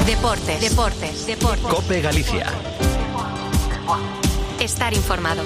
Deportes. COPE Galicia. Estar informado.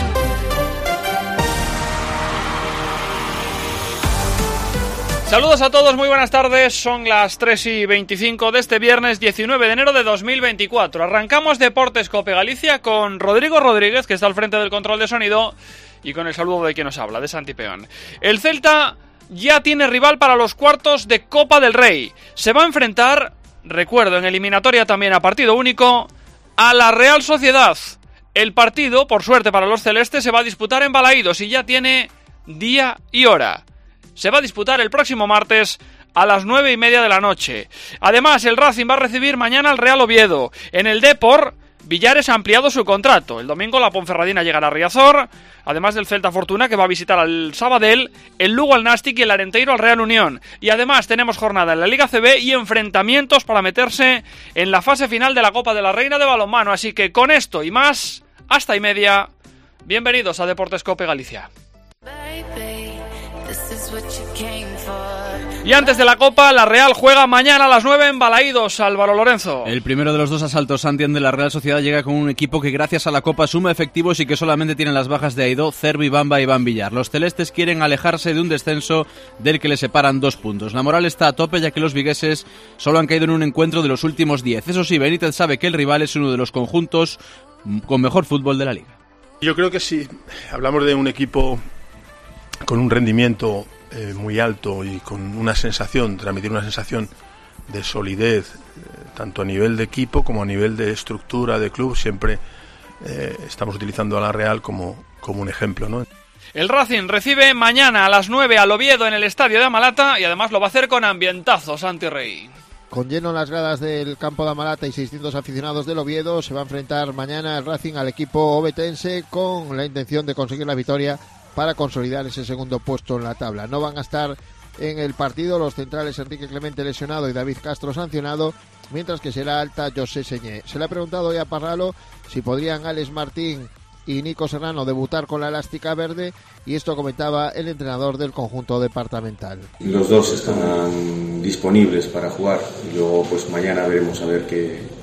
Saludos a todos, muy buenas tardes. Son las 3:25 de este viernes 19 de enero de 2024. Arrancamos Deportes COPE Galicia con Rodrigo Rodríguez, que está al frente del control de sonido, y con el saludo de quien nos habla, de Santi Peón. El Celta ya tiene rival para los cuartos de Copa del Rey. Se va a enfrentar, recuerdo, en eliminatoria también a partido único, a la Real Sociedad. El partido, por suerte para los celestes, se va a disputar en Balaídos y ya tiene día y hora. Se va a disputar el próximo martes a las 9:30 de la noche. Además, el Racing va a recibir mañana al Real Oviedo. En el Depor, Villares ha ampliado su contrato. El domingo la Ponferradina llegará a Riazor, además del Celta Fortuna, que va a visitar al Sabadell, el Lugo al Nastic y el Arenteiro al Real Unión. Y además tenemos jornada en la Liga CB y enfrentamientos para meterse en la fase final de la Copa de la Reina de balonmano. Así que con esto y más, hasta y media, bienvenidos a Deportes COPE Galicia. Y antes de la Copa, la Real juega mañana a las 9 en Balaídos, Álvaro Lorenzo. El primero de los dos asaltos, Santi, de la Real Sociedad llega con un equipo que gracias a la Copa suma efectivos y que solamente tienen las bajas de Aidó, Cervi, Bamba y Iván Villar. Los celestes quieren alejarse de un descenso del que les separan 2 puntos. La moral está a tope ya que los vigueses solo han caído en un encuentro de los últimos 10. Eso sí, Benítez sabe que el rival es uno de los conjuntos con mejor fútbol de la liga. Yo creo que sí, hablamos de un equipo con un rendimiento muy alto y con una sensación, transmitir una sensación de solidez, tanto a nivel de equipo como a nivel de estructura de club. Siempre estamos utilizando a la Real como un ejemplo, ¿no? El Racing recibe mañana a las 9 al Oviedo en el estadio de Amalata y además lo va a hacer con ambientazo, Santi Rey. Con lleno en las gradas del campo de Amalata y 600 aficionados del Oviedo, se va a enfrentar mañana el Racing al equipo ovetense con la intención de conseguir la victoria para consolidar ese segundo puesto en la tabla. No van a estar en el partido los centrales Enrique Clemente lesionado y David Castro sancionado, mientras que será alta José Señé. Se le ha preguntado hoy a Parralo si podrían Alex Martín y Nico Serrano debutar con la elástica verde, y esto comentaba el entrenador del conjunto departamental. Los dos están disponibles para jugar y luego pues mañana veremos a ver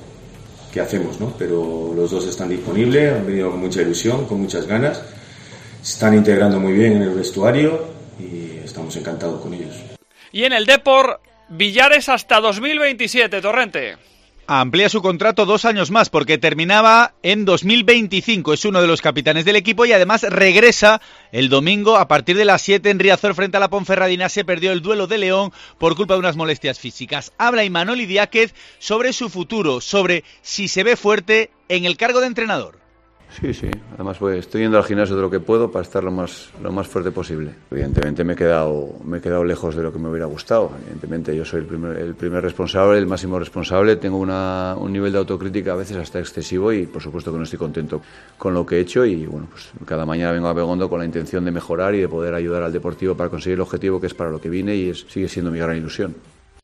qué hacemos, ¿no? Pero los dos están disponibles, han venido con mucha ilusión, con muchas ganas. Se están integrando muy bien en el vestuario y estamos encantados con ellos. Y en el Depor, Villares hasta 2027, Torrente. Amplía su contrato 2 años más porque terminaba en 2025. Es uno de los capitanes del equipo y además regresa el domingo a partir de las 7 en Riazor frente a la Ponferradina. Se perdió el duelo de León por culpa de unas molestias físicas. Habla Imanol Idiáquez sobre su futuro, sobre si se ve fuerte en el cargo de entrenador. Sí. Además estoy yendo al gimnasio de lo que puedo para estar lo más fuerte posible. Evidentemente me he quedado lejos de lo que me hubiera gustado. Evidentemente yo soy el primer responsable, el máximo responsable. Tengo un nivel de autocrítica a veces hasta excesivo y por supuesto que no estoy contento con lo que he hecho. Y bueno, pues cada mañana vengo a Begondo con la intención de mejorar y de poder ayudar al Deportivo para conseguir el objetivo que es para lo que vine y sigue siendo mi gran ilusión.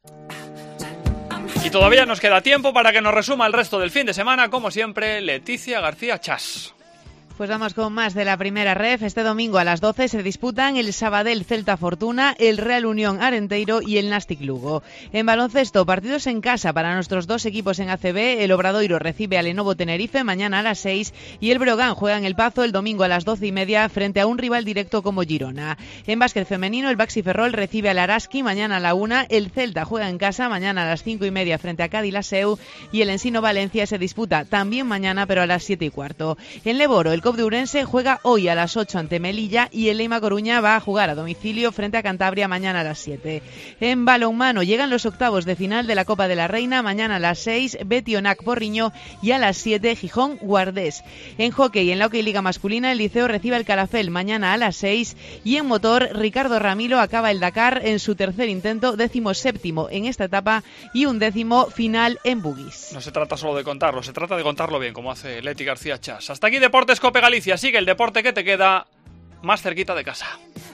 Y todavía nos queda tiempo para que nos resuma el resto del fin de semana, como siempre, Leticia García Chas. Pues vamos con más de la primera ref. Este domingo a las 12 se disputan el Sabadell Celta Fortuna, el Real Unión Arenteiro y el Nastic Lugo. En baloncesto, partidos en casa para nuestros dos equipos en ACB. El Obradoiro recibe al Lenovo Tenerife mañana a las 6 y el Breogán juega en El Pazo el domingo a las 12:30 frente a un rival directo como Girona. En básquet femenino, el Baxi Ferrol recibe al Araski mañana a la 1. El Celta juega en casa mañana a las 5:30 frente a Cádiz Laseu y el Ensino Valencia se disputa también mañana pero a las 7:15. En Leboro, el COP de Ourense juega hoy a las 8 ante Melilla y el Leima Coruña va a jugar a domicilio frente a Cantabria mañana a las 7. En balonmano llegan los octavos de final de la Copa de la Reina mañana a las 6, Betionac Porriño y a las 7, Gijón Guardés. En hockey, en la Hockey Liga masculina, el Liceo recibe al Calafell mañana a las 6 y en motor, Ricardo Ramilo acaba el Dakar en su tercer intento, 17º en esta etapa y 11º final en buggies. No se trata solo de contarlo, se trata de contarlo bien, como hace Leti García Chas. Hasta aquí Deportes COPE Galicia. Sigue el deporte que te queda más cerquita de casa.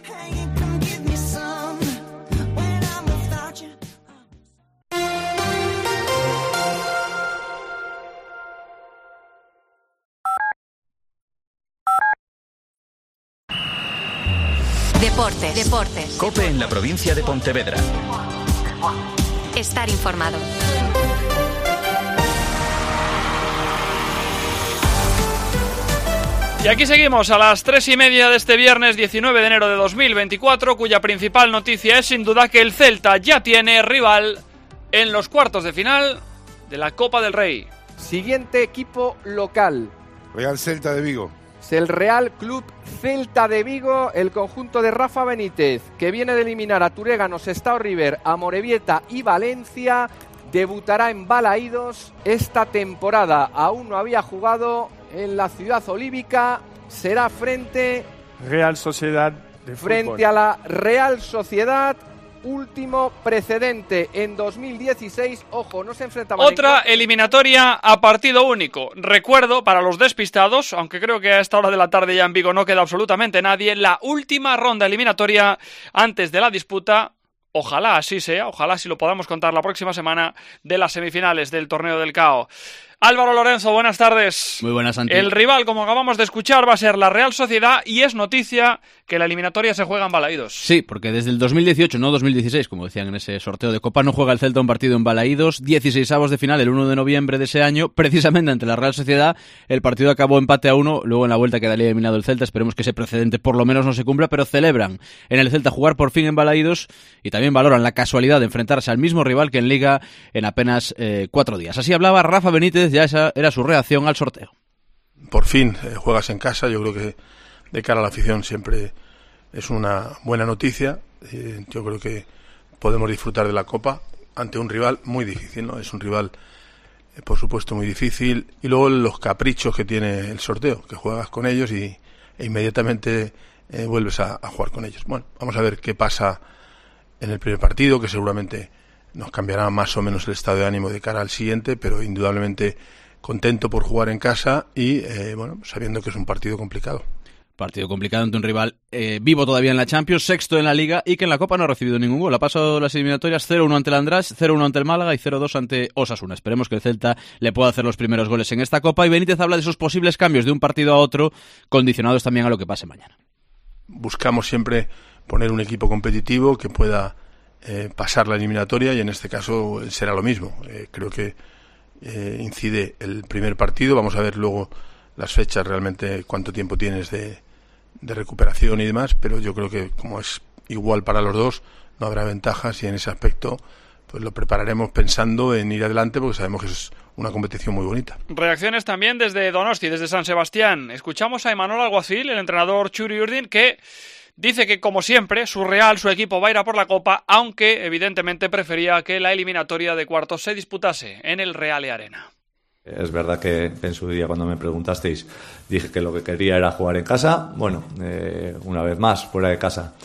Deportes. COPE en la provincia de Pontevedra. Estar informado. Y aquí seguimos a las 3:30 de este viernes 19 de enero de 2024, cuya principal noticia es sin duda que el Celta ya tiene rival en los cuartos de final de la Copa del Rey. Siguiente equipo local. Real Celta de Vigo. Es el Real Club Celta de Vigo, el conjunto de Rafa Benítez, que viene de eliminar a Turéganos, Sestao River, Amorebieta y Valencia. Debutará en Balaídos esta temporada. Aún no había jugado en la ciudad olívica. Será frente Real Sociedad de frente fútbol. a la Real Sociedad. Último precedente en 2016. Ojo, no se enfrentaban. Otra eliminatoria a partido único. Recuerdo para los despistados, aunque creo que a esta hora de la tarde ya en Vigo no queda absolutamente nadie, la última ronda eliminatoria antes de la disputa. Ojalá así sea, ojalá si lo podamos contar la próxima semana, de las semifinales del Torneo del CAO. Álvaro Lorenzo, buenas tardes. Muy buenas, Santi. El rival, como acabamos de escuchar, va a ser la Real Sociedad y es noticia que la eliminatoria se juega en Balaídos. Sí, porque desde el 2018, no 2016, como decían en ese sorteo de Copa, no juega el Celta un partido en Balaídos. 16avos de final el 1 de noviembre de ese año, precisamente ante la Real Sociedad. El partido acabó empate a 1, luego en la vuelta quedaría eliminado el Celta. Esperemos que ese precedente por lo menos no se cumpla, pero celebran en el Celta jugar por fin en Balaídos y también valoran la casualidad de enfrentarse al mismo rival que en Liga en apenas 4 días. Así hablaba Rafa Benítez, ya esa era su reacción al sorteo. Por fin juegas en casa, yo creo que de cara a la afición siempre es una buena noticia. Yo creo que podemos disfrutar de la Copa ante un rival muy difícil, ¿no? Es un rival, por supuesto, muy difícil. Y luego los caprichos que tiene el sorteo, que juegas con ellos e inmediatamente vuelves a jugar con ellos. Bueno, vamos a ver qué pasa en el primer partido, que seguramente nos cambiará más o menos el estado de ánimo de cara al siguiente, pero indudablemente contento por jugar en casa y bueno, sabiendo que es un partido complicado. Partido complicado ante un rival vivo todavía en la Champions, sexto en la Liga y que en la Copa no ha recibido ningún gol. Ha pasado las eliminatorias 0-1 ante el András, 0-1 ante el Málaga y 0-2 ante Osasuna. Esperemos que el Celta le pueda hacer los primeros goles en esta Copa. Y Benítez habla de esos posibles cambios de un partido a otro, condicionados también a lo que pase mañana. Buscamos siempre poner un equipo competitivo que pueda pasar la eliminatoria y en este caso será lo mismo. Creo que incide el primer partido. Vamos a ver luego las fechas, realmente cuánto tiempo tienes de recuperación y demás, pero yo creo que como es igual para los dos, no habrá ventajas y en ese aspecto pues lo prepararemos pensando en ir adelante porque sabemos que es una competición muy bonita. Reacciones también desde Donosti, desde San Sebastián. Escuchamos a Imanol Alguacil, el entrenador Txuri Urdin, que dice que, como siempre, su Real, su equipo va a ir a por la Copa, aunque evidentemente prefería que la eliminatoria de cuartos se disputase en el Reale Arena. Es verdad que en su día, cuando me preguntasteis, dije que lo que quería era jugar en casa. Bueno, una vez más, fuera de casa.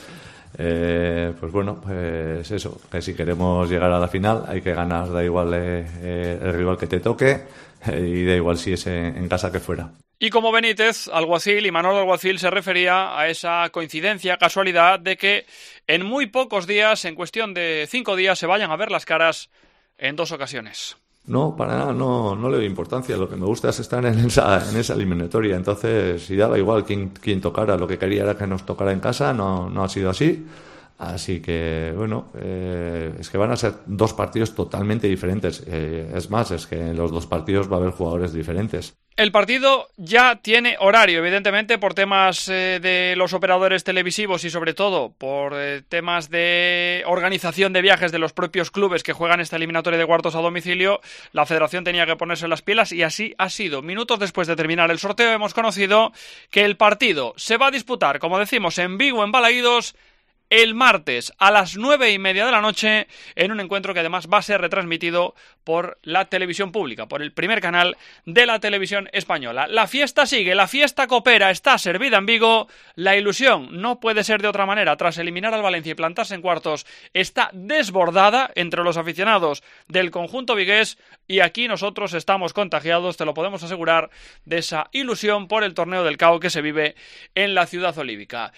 Pues bueno, pues eso, que si queremos llegar a la final hay que ganar, da igual el rival que te toque y da igual si es en casa que fuera. Y como Benítez, Alguacil, Imanol Alguacil se refería a esa coincidencia, casualidad, de que en muy pocos días, en cuestión de 5 días, se vayan a ver las caras en 2 ocasiones. No, para nada, no le doy importancia. Lo que me gusta es estar en esa eliminatoria. Entonces, si daba igual quién tocara, lo que quería era que nos tocara en casa, no ha sido así. Así que, bueno, es que van a ser 2 partidos totalmente diferentes. Es más, es que en los 2 partidos va a haber jugadores diferentes. El partido ya tiene horario, evidentemente, por temas de los operadores televisivos y sobre todo por temas de organización de viajes de los propios clubes que juegan esta eliminatoria de cuartos a domicilio. La federación tenía que ponerse las pilas y así ha sido. Minutos después de terminar el sorteo hemos conocido que el partido se va a disputar, como decimos, en Vigo, en Balaídos, el martes a las 9:30 de la noche, en un encuentro que además va a ser retransmitido por la televisión pública, por el primer canal de la televisión española. La fiesta sigue, la fiesta copera está servida en Vigo, la ilusión no puede ser de otra manera, tras eliminar al Valencia y plantarse en cuartos, está desbordada entre los aficionados del conjunto vigués y aquí nosotros estamos contagiados, te lo podemos asegurar, de esa ilusión por el torneo del CAO que se vive en la ciudad olívica.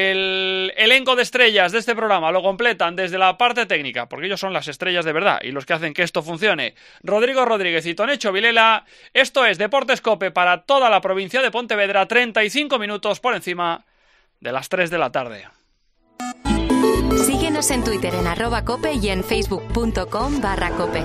El elenco de estrellas de este programa lo completan desde la parte técnica, porque ellos son las estrellas de verdad y los que hacen que esto funcione. Rodrigo Rodríguez y Tonecho Vilela. Esto es Deportes Cope para toda la provincia de Pontevedra, 35 minutos por encima de las 3 de la tarde. Síguenos en Twitter en @cope y en facebook.com/cope.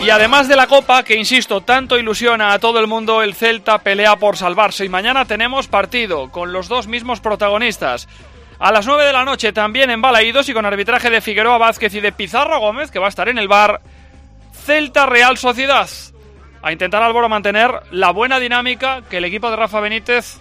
Y además de la Copa, que insisto, tanto ilusiona a todo el mundo, el Celta pelea por salvarse. Y mañana tenemos partido con los dos mismos protagonistas. A las 9 de la noche también en Balaídos y con arbitraje de Figueroa Vázquez y de Pizarro Gómez, que va a estar en el bar, Celta Real Sociedad. A intentar Álvaro mantener la buena dinámica que el equipo de Rafa Benítez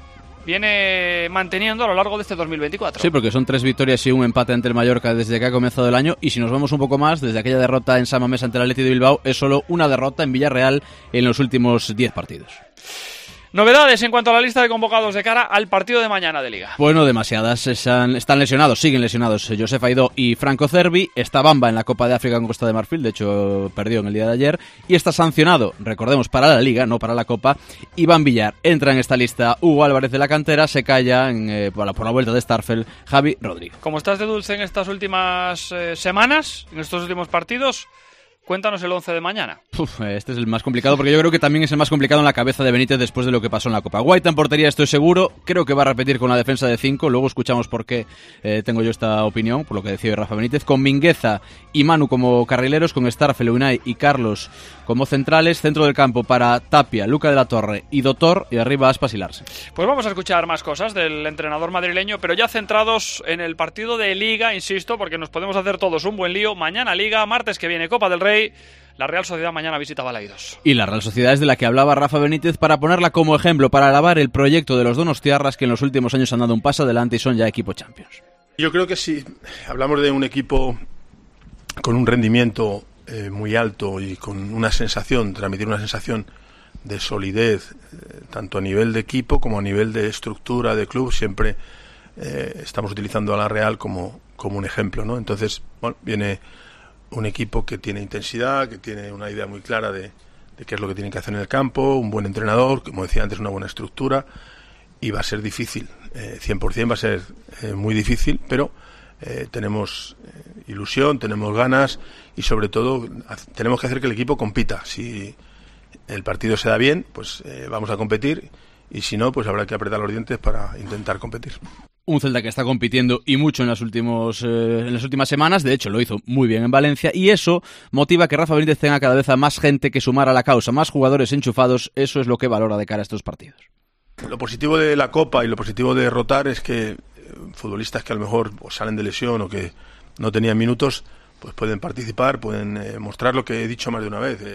viene manteniendo a lo largo de este 2024. Sí, porque son 3 victorias y un empate ante el Mallorca desde que ha comenzado el año, y si nos vamos un poco más, desde aquella derrota en San Mamés ante el Athletic de Bilbao, es solo una derrota en Villarreal en los últimos 10 partidos. Novedades en cuanto a la lista de convocados de cara al partido de mañana de Liga. Bueno, demasiadas. Están lesionados, siguen lesionados Josef Aidó y Franco Cervi. Está Bamba en la Copa de África con Costa de Marfil, de hecho perdió en el día de ayer. Y está sancionado, recordemos, para la Liga, no para la Copa, Iván Villar. Entra en esta lista Hugo Álvarez de la cantera, se calla por la vuelta de Starfel Javi Rodríguez. Como estás de dulce en estas últimas semanas, en estos últimos partidos, cuéntanos el 11 de mañana. Este es el más complicado, porque yo creo que también es el más complicado en la cabeza de Benítez después de lo que pasó en la Copa. Guaita en portería, estoy seguro. Creo que va a repetir con la defensa de 5. Luego escuchamos por qué tengo yo esta opinión, por lo que decía Rafa Benítez. Con Mingueza y Manu como carrileros, con Starfel, Unai y Carlos como centrales. Centro del campo para Tapia, Luca de la Torre y Dotor. Y arriba Aspas y Larsen. Pues vamos a escuchar más cosas del entrenador madrileño, pero ya centrados en el partido de Liga, insisto, porque nos podemos hacer todos un buen lío. Mañana Liga, martes que viene Copa del Rey. La Real Sociedad mañana visita Balaídos. Y la Real Sociedad es de la que hablaba Rafa Benítez para ponerla como ejemplo, para alabar el proyecto de los donostiarras, que en los últimos años han dado un paso adelante y son ya equipo Champions. Yo creo que si hablamos de un equipo con un rendimiento muy alto y con una sensación, transmitir una sensación de solidez, tanto a nivel de equipo como a nivel de estructura de club, siempre estamos utilizando a la Real como un ejemplo, ¿no? Entonces, bueno, viene un equipo que tiene intensidad, que tiene una idea muy clara de qué es lo que tienen que hacer en el campo, un buen entrenador, como decía antes, una buena estructura, y va a ser difícil, 100% va a ser muy difícil, pero tenemos ilusión, tenemos ganas y sobre todo tenemos que hacer que el equipo compita. Si el partido se da bien, pues vamos a competir, y si no, pues habrá que apretar los dientes para intentar competir. Un Celta que está compitiendo y mucho en las últimas semanas, de hecho lo hizo muy bien en Valencia, y eso motiva que Rafa Benítez tenga cada vez a más gente que sumar a la causa, más jugadores enchufados. Eso es lo que valora de cara a estos partidos. Lo positivo de la Copa y lo positivo de rotar es que futbolistas que a lo mejor salen de lesión o que no tenían minutos, pues pueden participar, pueden mostrar lo que he dicho más de una vez,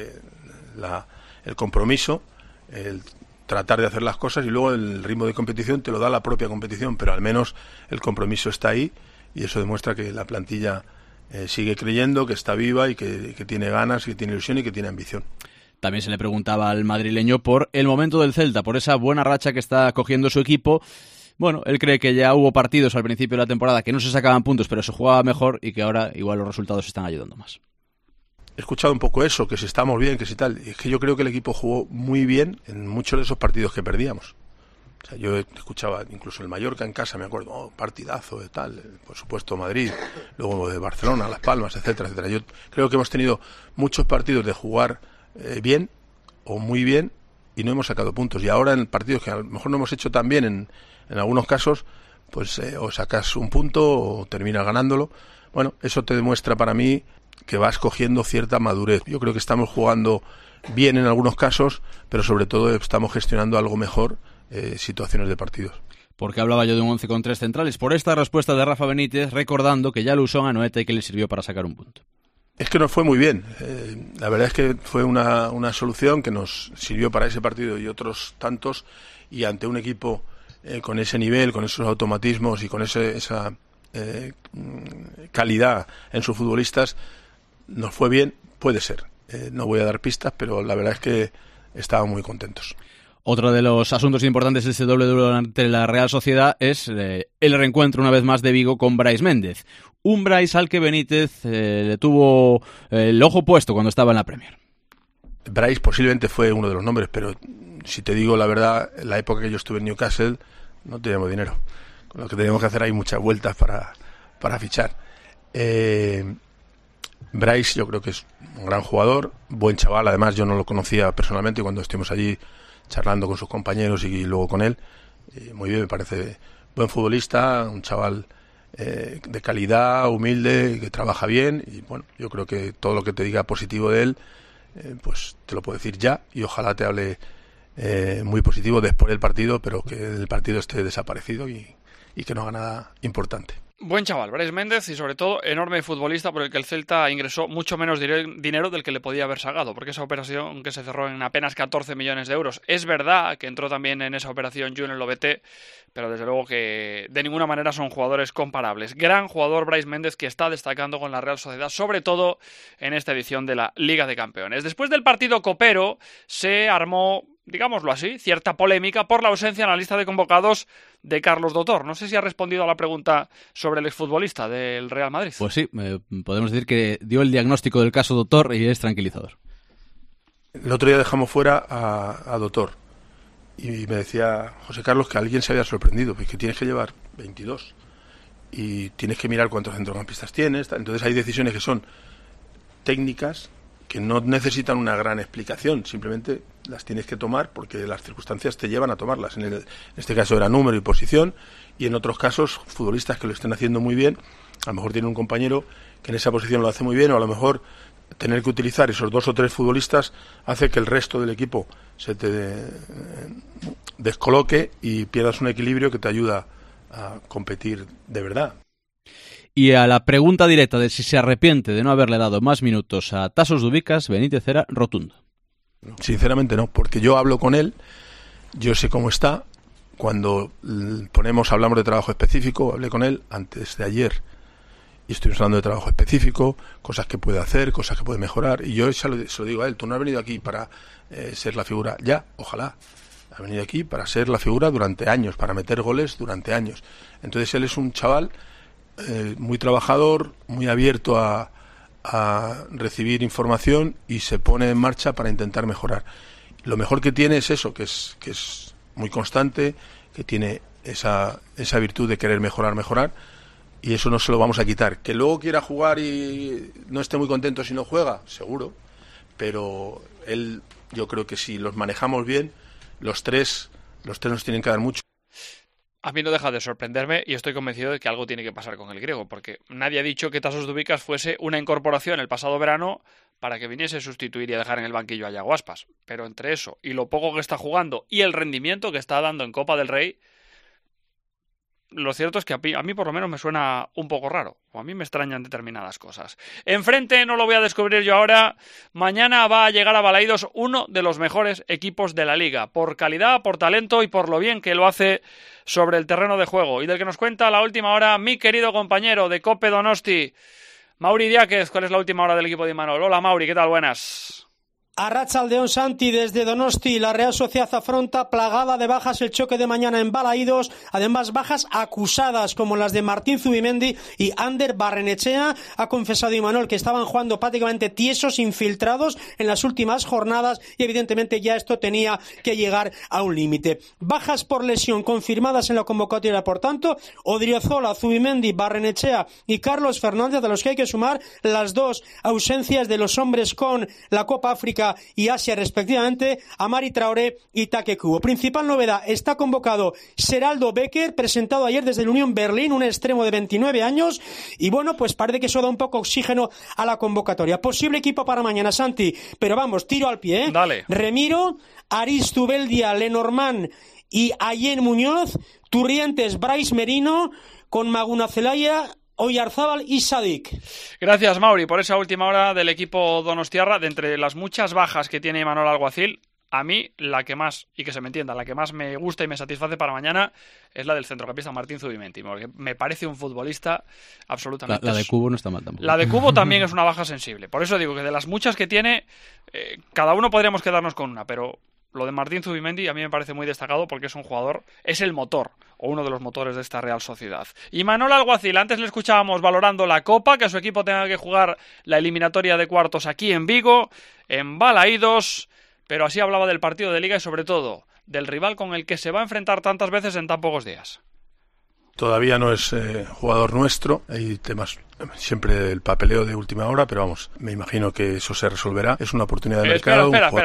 el compromiso, el tratar de hacer las cosas, y luego el ritmo de competición te lo da la propia competición, pero al menos el compromiso está ahí, y eso demuestra que la plantilla sigue creyendo, que está viva y que tiene ganas, que tiene ilusión y que tiene ambición. También se le preguntaba al madrileño por el momento del Celta, por esa buena racha que está cogiendo su equipo. Bueno, él cree que ya hubo partidos al principio de la temporada que no se sacaban puntos, pero se jugaba mejor, y que ahora igual los resultados están ayudando más. He escuchado un poco eso, que si estamos bien, que si tal. Y es que yo creo que el equipo jugó muy bien en muchos de esos partidos que perdíamos. O sea, yo escuchaba incluso el Mallorca en casa, me acuerdo, partidazo de tal, por supuesto Madrid, luego de Barcelona, Las Palmas, etcétera, etcétera. Yo creo que hemos tenido muchos partidos de jugar bien o muy bien y no hemos sacado puntos. Y ahora en partidos que a lo mejor no hemos hecho tan bien en algunos casos, pues o sacas un punto o terminas ganándolo. Bueno, eso te demuestra para mí que vas cogiendo cierta madurez. Yo creo que estamos jugando bien en algunos casos, pero sobre todo estamos gestionando algo mejor situaciones de partidos. Porque hablaba yo de un 11 con 3 centrales. Por esta respuesta de Rafa Benítez, recordando que ya lo usó a Noeta y que le sirvió para sacar un punto. Es que nos fue muy bien. La verdad es que fue una solución que nos sirvió para ese partido y otros tantos, y ante un equipo con ese nivel, con esos automatismos y con esa calidad en sus futbolistas, nos fue bien. Puede ser. No voy a dar pistas, pero la verdad es que estaban muy contentos. Otro de los asuntos importantes de este doble duelo ante la Real Sociedad es el reencuentro una vez más de Vigo con Brais Méndez. Un Brais al que Benítez le tuvo el ojo puesto cuando estaba en la Premier. Brais posiblemente fue uno de los nombres, pero si te digo la verdad, en la época que yo estuve en Newcastle no teníamos dinero. Con lo que teníamos que hacer hay muchas vueltas para fichar. Brais yo creo que es un gran jugador, buen chaval. Además yo no lo conocía personalmente, y cuando estuvimos allí charlando con sus compañeros y luego con él, muy bien, me parece buen futbolista, un chaval de calidad, humilde, que trabaja bien, y bueno, yo creo que todo lo que te diga positivo de él pues te lo puedo decir ya, y ojalá te hable muy positivo después del partido, pero que el partido esté desaparecido y que no haga nada importante. Buen chaval, Brais Méndez, y sobre todo enorme futbolista por el que el Celta ingresó mucho menos dinero del que le podía haber sacado, porque esa operación que se cerró en apenas 14 millones de euros. Es verdad que entró también en esa operación Junior Lobeté, pero desde luego que de ninguna manera son jugadores comparables. Gran jugador Brais Méndez, que está destacando con la Real Sociedad, sobre todo en esta edición de la Liga de Campeones. Después del partido copero se armó, digámoslo así, cierta polémica por la ausencia en la lista de convocados de Carlos Dotor. No sé si ha respondido a la pregunta sobre el exfutbolista del Real Madrid. Pues sí, podemos decir que dio el diagnóstico del caso Dotor y es tranquilizador. El otro día dejamos fuera a Dotor y me decía José Carlos que alguien se había sorprendido, porque tienes que llevar 22 y tienes que mirar cuántos centrocampistas tienes. Entonces hay decisiones que son técnicas, que no necesitan una gran explicación, simplemente las tienes que tomar porque las circunstancias te llevan a tomarlas. En este caso era número y posición, y en otros casos futbolistas que lo estén haciendo muy bien, a lo mejor tiene un compañero que en esa posición lo hace muy bien, o a lo mejor tener que utilizar esos 2 o 3 futbolistas hace que el resto del equipo se te descoloque y pierdas un equilibrio que te ayuda a competir de verdad. Y a la pregunta directa de si se arrepiente de no haberle dado más minutos a Tasos Dubicas, Benítez era rotundo. Sinceramente no, porque yo hablo con él, yo sé cómo está. Cuando hablamos de trabajo específico, hablé con él antes de ayer y estuvimos hablando de trabajo específico, cosas que puede hacer, cosas que puede mejorar, y yo se lo digo a él: tú no has venido aquí para ser la figura ya, ojalá. Has venido aquí para ser la figura durante años, para meter goles durante años. Entonces él es un chaval muy trabajador, muy abierto a recibir información y se pone en marcha para intentar mejorar. Lo mejor que tiene es eso, que es muy constante, que tiene esa virtud de querer mejorar, y eso no se lo vamos a quitar. Que luego quiera jugar y no esté muy contento si no juega, seguro, pero él, yo creo que si los manejamos bien, los tres nos tienen que dar mucho. A mí no deja de sorprenderme y estoy convencido de que algo tiene que pasar con el griego, porque nadie ha dicho que Tasos Dubicas fuese una incorporación el pasado verano para que viniese a sustituir y a dejar en el banquillo a Yago Aspas. Pero entre eso y lo poco que está jugando y el rendimiento que está dando en Copa del Rey, lo cierto es que a mí por lo menos me suena un poco raro, o a mí me extrañan determinadas cosas. Enfrente, no lo voy a descubrir yo ahora, mañana va a llegar a Balaídos uno de los mejores equipos de la Liga, por calidad, por talento y por lo bien que lo hace sobre el terreno de juego, y del que nos cuenta a la última hora mi querido compañero de Cope Donosti, Mauri Diáquez. ¿Cuál es la última hora del equipo de Imanol? Hola Mauri, ¿qué tal? Buenas. Arratsaldeon, Santi, desde Donosti. La Real Sociedad afronta plagada de bajas el choque de mañana en Balaídos, además bajas acusadas como las de Martín Zubimendi y Ander Barrenechea. Ha confesado Imanol que estaban jugando prácticamente tiesos, infiltrados en las últimas jornadas, y evidentemente ya esto tenía que llegar a un límite. Bajas por lesión confirmadas en la convocatoria, por tanto: Odriozola, Zubimendi, Barrenechea y Carlos Fernández, de los que hay que sumar las 2 ausencias de los hombres con la Copa África y Asia respectivamente, Amari Traoré y Take Kubo. Principal novedad: está convocado Seraldo Becker, presentado ayer desde el Unión Berlín, un extremo de 29 años, y bueno, pues parece que eso da un poco oxígeno a la convocatoria. Posible equipo para mañana, Santi, pero vamos, tiro al pie, ¿eh? Dale. Remiro, Aristubeldia, Lenormand y Allen Muñoz, Turrientes, Brais Merino, con Maguna Zelaya, Oyarzábal y Sadik. Gracias, Mauri, por esa última hora del equipo donostiarra. De entre las muchas bajas que tiene Imanol Alguacil, a mí la que más, y que se me entienda, la que más me gusta y me satisface para mañana es la del centrocampista Martín Zubimendi, porque me parece un futbolista absolutamente... La de Cubo no está mal tampoco. La de Cubo también es una baja sensible. Por eso digo que de las muchas que tiene, cada uno podríamos quedarnos con una, pero lo de Martín Zubimendi a mí me parece muy destacado porque es un jugador, es el motor, o uno de los motores de esta Real Sociedad. Y Imanol Alguacil, antes le escuchábamos valorando la Copa, que su equipo tenga que jugar la eliminatoria de cuartos aquí en Vigo, en Balaídos, pero así hablaba del partido de Liga y sobre todo del rival con el que se va a enfrentar tantas veces en tan pocos días. Todavía no es jugador nuestro, hay temas siempre del papeleo de última hora, pero vamos, me imagino que eso se resolverá. Es una oportunidad de mercado. Espera,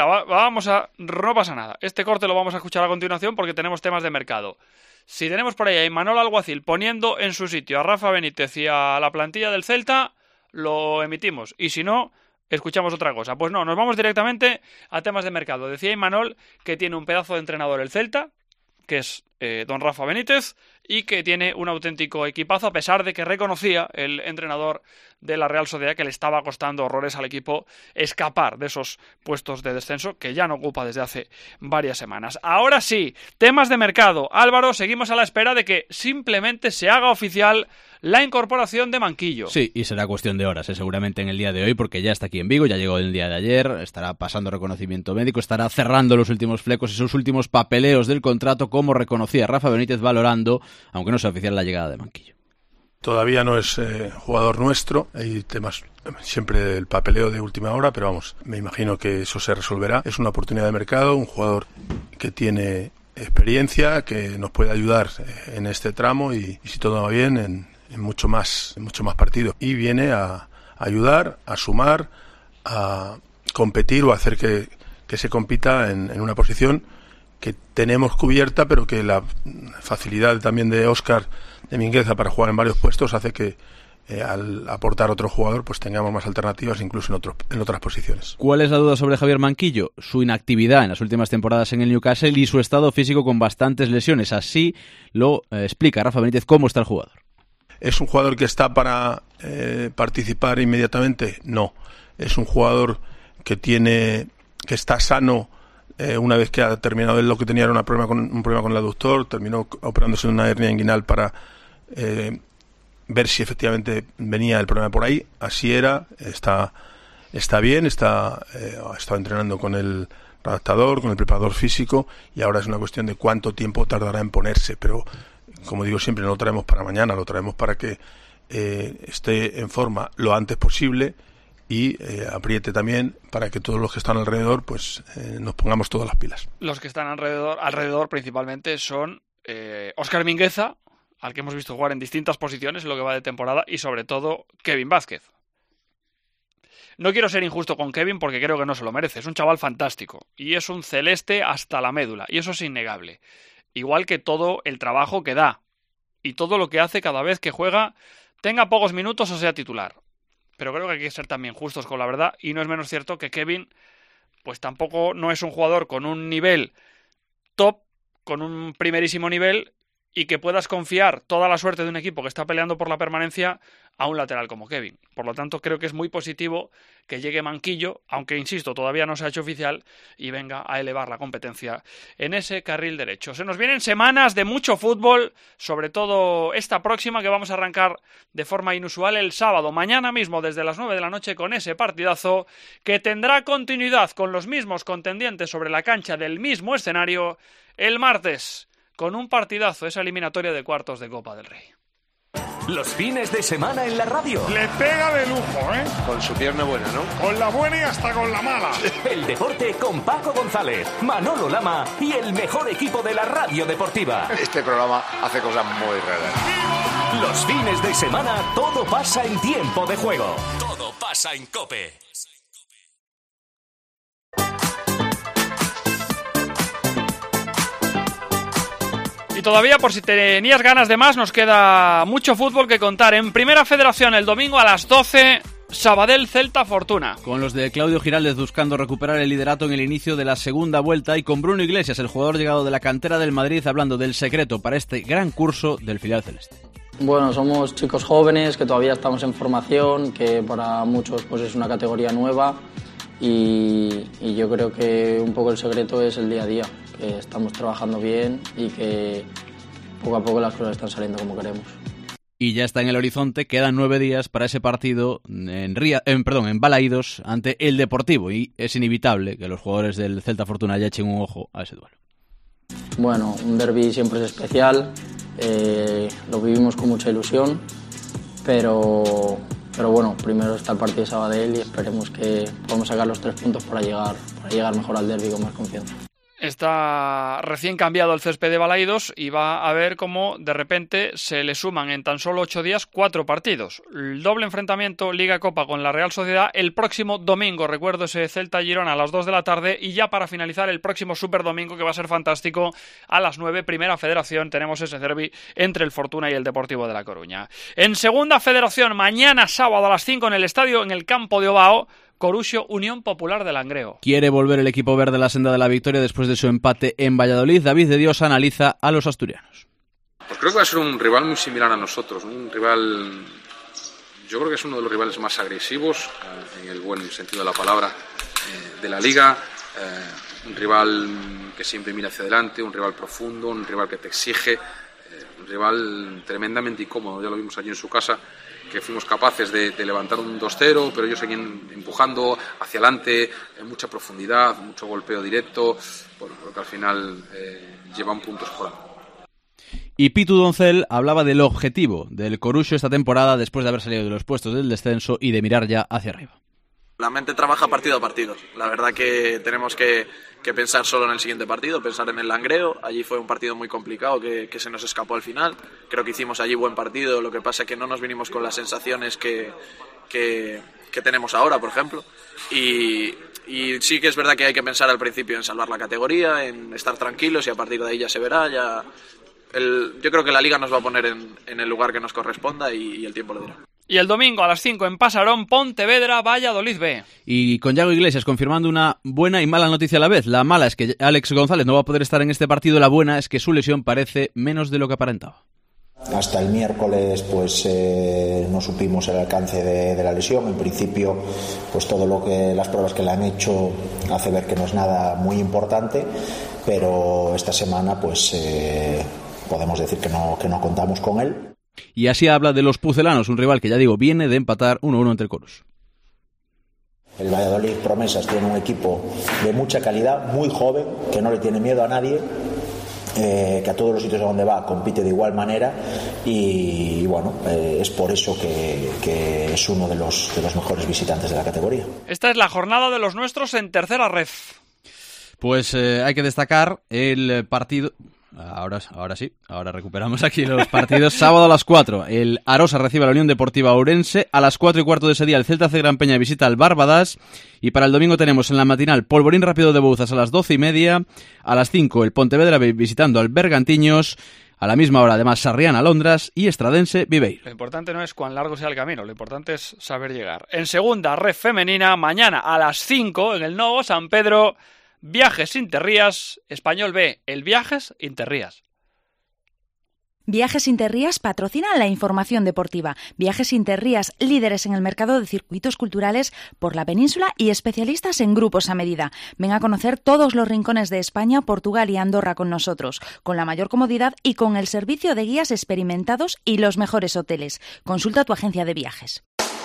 no pasa nada. Este corte lo vamos a escuchar a continuación porque tenemos temas de mercado. Si tenemos por ahí a Imanol Alguacil poniendo en su sitio a Rafa Benítez y a la plantilla del Celta, lo emitimos. Y si no, escuchamos otra cosa. Pues no, nos vamos directamente a temas de mercado. Decía Imanol que tiene un pedazo de entrenador el Celta, que es don Rafa Benítez, y que tiene un auténtico equipazo, a pesar de que reconocía el entrenador de la Real Sociedad que le estaba costando horrores al equipo escapar de esos puestos de descenso que ya no ocupa desde hace varias semanas. Ahora sí, temas de mercado. Álvaro, seguimos a la espera de que simplemente se haga oficial la incorporación de Manquillo. Sí, y será cuestión de horas, seguramente en el día de hoy, porque ya está aquí en Vigo, ya llegó el día de ayer, estará pasando reconocimiento médico, estará cerrando los últimos flecos y sus últimos papeleos del contrato, como reconocía Rafa Benítez, valorando, aunque no sea oficial, la llegada de Manquillo. Todavía no es jugador nuestro, hay temas siempre del papeleo de última hora, pero vamos, me imagino que eso se resolverá. Es una oportunidad de mercado, un jugador que tiene experiencia, que nos puede ayudar en este tramo y si todo va bien, en mucho más partidos. Y viene a ayudar, a sumar, a competir o a hacer que se compita en una posición que tenemos cubierta, pero que la facilidad también de Óscar de Mingueza para jugar en varios puestos hace que al aportar otro jugador pues tengamos más alternativas incluso en otras posiciones. ¿Cuál es la duda sobre Javier Manquillo? Su inactividad en las últimas temporadas en el Newcastle y su estado físico con bastantes lesiones. Así lo explica Rafa Benítez cómo está el jugador. ¿Es un jugador que está para participar inmediatamente? No. Es un jugador que está sano. Una vez que ha terminado lo que tenía era un problema con el aductor, terminó operándose una hernia inguinal para ver si efectivamente venía el problema por ahí. Así era, está bien, ha estado entrenando con el adaptador, con el preparador físico, y ahora es una cuestión de cuánto tiempo tardará en ponerse, pero como digo siempre, no lo traemos para mañana, lo traemos para que esté en forma lo antes posible y apriete también para que todos los que están alrededor pues nos pongamos todas las pilas. Los que están alrededor principalmente son Óscar Mingueza, al que hemos visto jugar en distintas posiciones en lo que va de temporada, y sobre todo Kevin Vázquez. No quiero ser injusto con Kevin porque creo que no se lo merece, es un chaval fantástico y es un celeste hasta la médula, y eso es innegable, igual que todo el trabajo que da y todo lo que hace cada vez que juega, tenga pocos minutos o sea titular. Pero creo que hay que ser también justos con la verdad, y no es menos cierto que Kevin pues tampoco no es un jugador con un nivel top, con un primerísimo nivel, y que puedas confiar toda la suerte de un equipo que está peleando por la permanencia a un lateral como Kevin. Por lo tanto, creo que es muy positivo que llegue Manquillo, aunque, insisto, todavía no se ha hecho oficial, y venga a elevar la competencia en ese carril derecho. Se nos vienen semanas de mucho fútbol, sobre todo esta próxima, que vamos a arrancar de forma inusual el sábado, mañana mismo desde las 9 de la noche, con ese partidazo que tendrá continuidad con los mismos contendientes sobre la cancha del mismo escenario el martes, con un partidazo, esa eliminatoria de cuartos de Copa del Rey. Los fines de semana en la radio. Le pega de lujo, ¿eh? Con su pierna buena, ¿no? Con la buena y hasta con la mala. El deporte con Paco González, Manolo Lama y el mejor equipo de la radio deportiva. Este programa hace cosas muy raras. Los fines de semana todo pasa en tiempo de juego. Todo pasa en COPE. Y todavía, por si tenías ganas de más, nos queda mucho fútbol que contar. En Primera Federación, el domingo a las 12, Sabadell Celta Fortuna. Con los de Claudio Giraldez buscando recuperar el liderato en el inicio de la segunda vuelta, y con Bruno Iglesias, el jugador llegado de la cantera del Madrid, hablando del secreto para este gran curso del filial celeste. Bueno, somos chicos jóvenes que todavía estamos en formación, que para muchos pues es una categoría nueva, y yo creo que un poco el secreto es el día a día, que estamos trabajando bien y que poco a poco las cosas están saliendo como queremos. Y ya está en el horizonte, quedan 9 días para ese partido en Balaídos ante el Deportivo, y es inevitable que los jugadores del Celta Fortuna ya echen un ojo a ese duelo. Bueno, un derbi siempre es especial, lo vivimos con mucha ilusión, pero bueno, primero está el partido de Sabadell y esperemos que podamos sacar los 3 puntos para llegar mejor al derbi con más confianza. Está recién cambiado el césped de Balaídos y va a ver cómo de repente se le suman en tan solo 8 días 4 partidos. El doble enfrentamiento Liga-Copa con la Real Sociedad el próximo domingo, recuerdo ese Celta-Girona a las 2 de la tarde, y ya para finalizar el próximo Superdomingo, que va a ser fantástico, a las 9, Primera Federación, tenemos ese derbi entre el Fortuna y el Deportivo de La Coruña. En Segunda Federación, mañana sábado a las 5 en el estadio, en el campo de Ovao, Corusio Unión Popular de Langreo. Quiere volver el equipo verde a la senda de la victoria después de su empate en Valladolid. David de Dios analiza a los asturianos. Pues creo que va a ser un rival muy similar a nosotros, un rival, yo creo que es uno de los rivales más agresivos, en el buen sentido de la palabra, de la liga, un rival que siempre mira hacia adelante, un rival profundo, un rival que te exige, un rival tremendamente incómodo. Ya lo vimos allí en su casa, que fuimos capaces de levantar un 2-0, pero ellos seguían empujando hacia adelante, en mucha profundidad, mucho golpeo directo. Bueno, creo que al final llevan puntos por ahí. Y Pitu Doncel hablaba del objetivo del Corusio esta temporada después de haber salido de los puestos del descenso y de mirar ya hacia arriba. La mente trabaja partido a partido. La verdad que tenemos que pensar solo en el siguiente partido, pensar en el Langreo. Allí fue un partido muy complicado que se nos escapó al final. Creo que hicimos allí buen partido, lo que pasa es que no nos vinimos con las sensaciones que tenemos ahora, por ejemplo. Y sí que es verdad que hay que pensar al principio en salvar la categoría, en estar tranquilos y a partir de ahí ya se verá. Yo creo que la Liga nos va a poner en el lugar que nos corresponda y el tiempo lo dirá. Y el domingo a las 5 en Pasarón, Pontevedra, Valladolid B. Y con Yago Iglesias confirmando una buena y mala noticia a la vez. La mala es que Alex González no va a poder estar en este partido. La buena es que su lesión parece menos de lo que aparentaba. Hasta el miércoles pues no supimos el alcance de la lesión. En principio pues las pruebas que le han hecho hace ver que no es nada muy importante, pero esta semana pues podemos decir que no contamos con él. Y así habla de los pucelanos, un rival que ya digo viene de empatar 1-1 entre el Corus. El Valladolid Promesas tiene un equipo de mucha calidad, muy joven, que no le tiene miedo a nadie, que a todos los sitios a donde va compite de igual manera y bueno, es por eso que es uno de los mejores visitantes de la categoría. Esta es la jornada de los nuestros en tercera ref. Pues hay que destacar el partido. Ahora sí, ahora recuperamos aquí los partidos. Sábado a las 4, el Arosa recibe a la Unión Deportiva Ourense. A las 4:15 de ese día, el Celta C. Gran Peña visita al Barbadas. Y para el domingo tenemos en la matinal Polvorín Rápido de Bouzas a las 12:30. A las 5, el Pontevedra visitando al Bergantiños. A la misma hora, además, Sarrián Alondras y Estradense Viveiro. Lo importante no es cuán largo sea el camino, lo importante es saber llegar. En segunda ref femenina, mañana a las 5, en el Novo San Pedro, Viajes Interrías, Español B, el Viajes Interrías. Viajes Interrías patrocinan la información deportiva. Viajes Interrías, líderes en el mercado de circuitos culturales por la península y especialistas en grupos a medida. Ven a conocer todos los rincones de España, Portugal y Andorra con nosotros, con la mayor comodidad y con el servicio de guías experimentados y los mejores hoteles. Consulta tu agencia de viajes.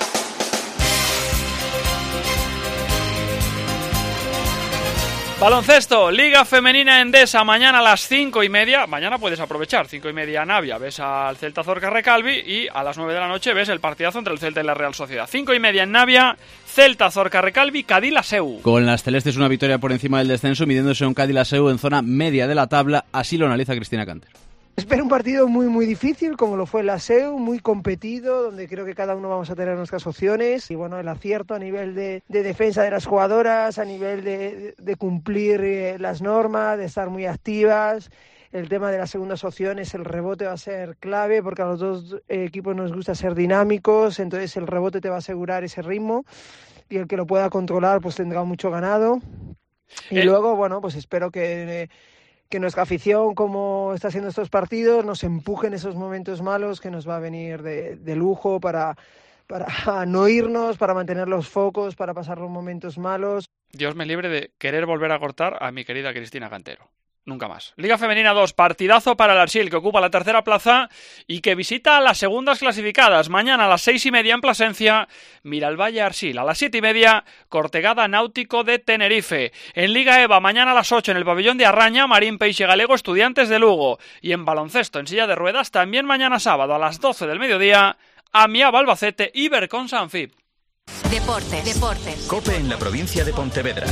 Baloncesto, Liga Femenina Endesa, mañana a las 5:30. Mañana puedes aprovechar, 5:30 Navia, ves al Celta Zorca Recalvi y a las 9 de la noche ves el partidazo entre el Celta y la Real Sociedad. 5:30 en Navia, Celta Zorca Recalvi, Cadí-Laseu. Con las celestes una victoria por encima del descenso, midiéndose a un Cadí-Laseu en zona media de la tabla, así lo analiza Cristina Canter. Espero un partido muy difícil, como lo fue el Laseu, muy competido, donde creo que cada uno vamos a tener nuestras opciones. Y bueno, el acierto a nivel de defensa de las jugadoras, a nivel de cumplir las normas, de estar muy activas. El tema de las segundas opciones, el rebote va a ser clave, porque a los dos equipos nos gusta ser dinámicos, entonces el rebote te va a asegurar ese ritmo. Y el que lo pueda controlar, pues tendrá mucho ganado. Y luego, bueno, pues espero que nuestra afición, como está haciendo estos partidos, nos empuje en esos momentos malos, que nos va a venir de lujo para no irnos, para mantener los focos, para pasar los momentos malos. Dios me libre de querer volver a cortar a mi querida Cristina Cantero. Nunca más. Liga Femenina 2, partidazo para el Arsil, que ocupa la tercera plaza y que visita a las segundas clasificadas. Mañana a las 6:30 en Plasencia, Miralvalle Arsil. A las 7:30, Cortegada Náutico de Tenerife. En Liga EVA, mañana a las 8 en el pabellón de Arraña, Marín Peixe Galego, Estudiantes de Lugo. Y en baloncesto, en silla de ruedas, también mañana sábado a las 12 del mediodía, Amiab Albacete y Bercón Sanfib. Deportes. COPE en la provincia de Pontevedra.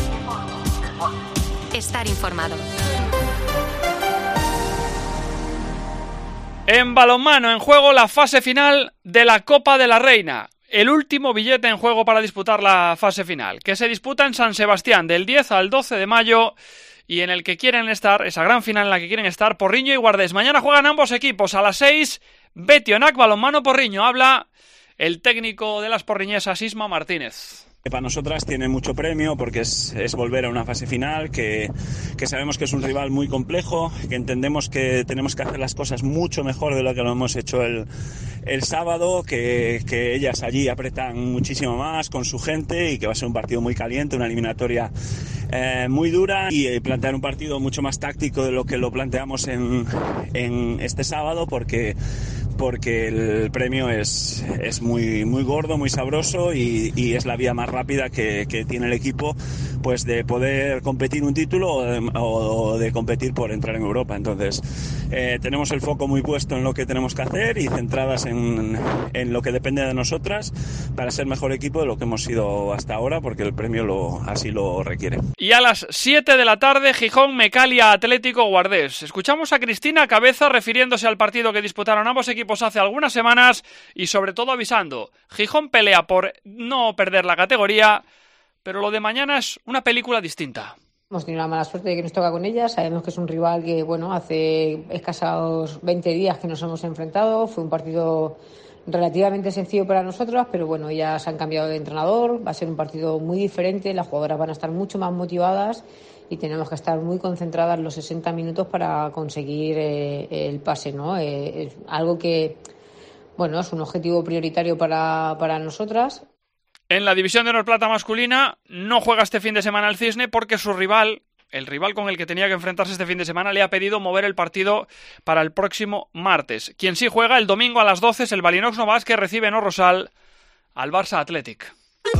Estar informado. En balonmano, en juego la fase final de la Copa de la Reina. El último billete en juego para disputar la fase final, que se disputa en San Sebastián del 10 al 12 de mayo y en el que quieren estar, esa gran final en la que quieren estar, Porriño y Guardés. Mañana juegan ambos equipos a las 6, Betionac Balonmano Porriño. Habla el técnico de las porriñesas, Isma Martínez. Para nosotras tiene mucho premio porque es volver a una fase final, que sabemos que es un rival muy complejo, que entendemos que tenemos que hacer las cosas mucho mejor de lo que lo hemos hecho el sábado, que ellas allí apretan muchísimo más con su gente y que va a ser un partido muy caliente, una eliminatoria muy dura, y plantear un partido mucho más táctico de lo que lo planteamos en este sábado, porque el premio es muy, muy gordo, muy sabroso, y es la vía más rápida que tiene el equipo, pues de poder competir un título o de competir por entrar en Europa. Entonces tenemos el foco muy puesto en lo que tenemos que hacer y centradas en lo que depende de nosotras para ser mejor equipo de lo que hemos sido hasta ahora, porque el premio así lo requiere. Y a las 7 de la tarde, Gijón, Mecalia, Atlético, Guardés. Escuchamos a Cristina Cabeza refiriéndose al partido que disputaron ambos equipos hace algunas semanas y sobre todo avisando: Gijón pelea por no perder la categoría, pero lo de mañana es una película distinta. Hemos tenido la mala suerte de que nos toca con ellas. Sabemos que es un rival que, hace escasos 20 días que nos hemos enfrentado. Fue un partido relativamente sencillo para nosotras, pero ellas han cambiado de entrenador. Va a ser un partido muy diferente. Las jugadoras van a estar mucho más motivadas y tenemos que estar muy concentradas los 60 minutos para conseguir el pase, ¿no? Es algo que, es un objetivo prioritario para nosotras. En la división de honor plata masculina no juega este fin de semana el Cisne porque su rival, el rival con el que tenía que enfrentarse este fin de semana, le ha pedido mover el partido para el próximo martes. Quien sí juega el domingo a las 12 es el Balinox Novas, que recibe en Orrosal al Barça Athletic.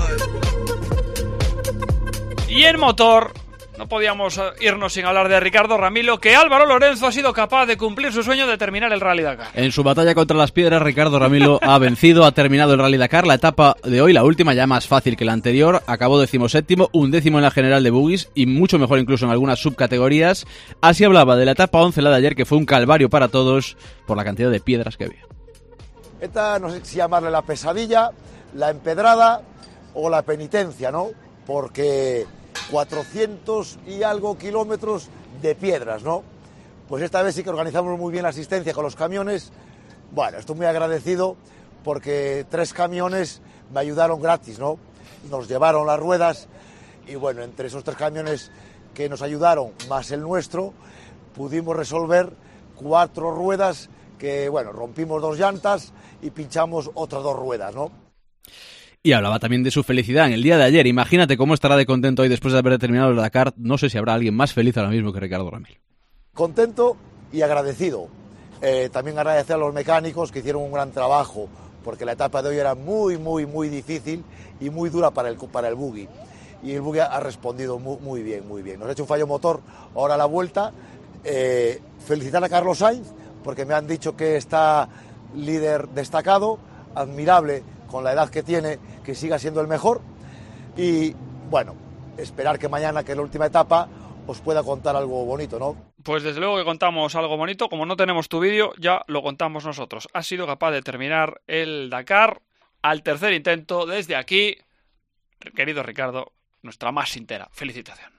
Y en motor, no podíamos irnos sin hablar de Ricardo Ramilo, que Álvaro Lorenzo ha sido capaz de cumplir su sueño de terminar el Rally Dakar. En su batalla contra las piedras, Ricardo Ramilo ha vencido, ha terminado el Rally Dakar. La etapa de hoy, la última, ya más fácil que la anterior, acabó 17º, 11º en la general de buggies y mucho mejor incluso en algunas subcategorías. Así hablaba de la etapa 11, la de ayer, que fue un calvario para todos por la cantidad de piedras que había. Esta, no sé si llamarle la pesadilla, la empedrada o la penitencia, ¿no? Porque 400 y algo kilómetros de piedras, ¿no? Pues esta vez sí que organizamos muy bien la asistencia con los camiones. Estoy muy agradecido porque 3 camiones me ayudaron gratis, ¿no? Nos llevaron las ruedas y entre esos 3 camiones que nos ayudaron, más el nuestro, pudimos resolver 4 ruedas que, rompimos 2 llantas y pinchamos otras 2 ruedas, ¿no? Y hablaba también de su felicidad en el día de ayer. Imagínate cómo estará de contento hoy después de haber terminado el Dakar. No sé si habrá alguien más feliz ahora mismo que Ricardo Ramilo. Contento y agradecido. También agradecer a los mecánicos que hicieron un gran trabajo, porque la etapa de hoy era muy, muy, muy difícil y muy dura para el buggy. Y el buggy ha respondido muy bien, muy bien. Nos ha hecho un fallo motor ahora a la vuelta. Felicitar a Carlos Sainz, porque me han dicho que está líder destacado, admirable con la edad que tiene, que siga siendo el mejor. Y esperar que mañana, que es la última etapa, os pueda contar algo bonito, ¿no? Pues desde luego que contamos algo bonito. Como no tenemos tu vídeo, ya lo contamos nosotros. Has sido capaz de terminar el Dakar al tercer intento. Desde aquí, querido Ricardo, nuestra más sincera felicitación.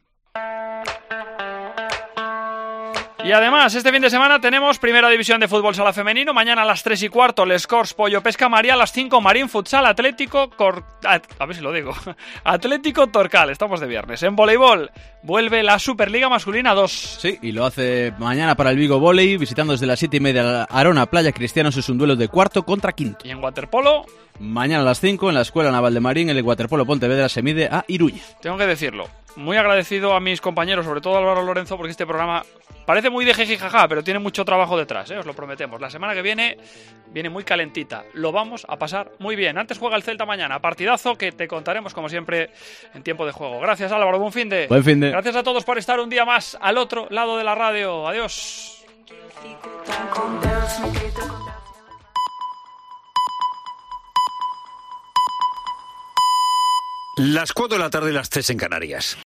Y además, este fin de semana tenemos Primera División de Fútbol Sala Femenino. Mañana a las 3:15, Les Corts Pollo Pesca María. A las 5, Marín Futsal Atlético a ver si lo digo. Atlético Torcal. Estamos de viernes. En voleibol vuelve la Superliga Masculina 2. Sí, y lo hace mañana para el Vigo Volley, visitando desde las 7:30 la Arona Playa Cristianos. Es un duelo de cuarto contra quinto. Y en waterpolo, mañana a las 5, en la Escuela Naval de Marín, el Waterpolo Pontevedra se mide a Iruña. Tengo que decirlo, muy agradecido a mis compañeros, sobre todo a Álvaro Lorenzo, porque este programa parece muy de jejijaja, pero tiene mucho trabajo detrás, os lo prometemos. La semana que viene muy calentita, lo vamos a pasar muy bien. Antes juega el Celta mañana, partidazo que te contaremos como siempre en tiempo de juego. Gracias, Álvaro, buen fin de. Buen fin de. Gracias a todos por estar un día más al otro lado de la radio. Adiós. Las 4 de la tarde y las 3 en Canarias.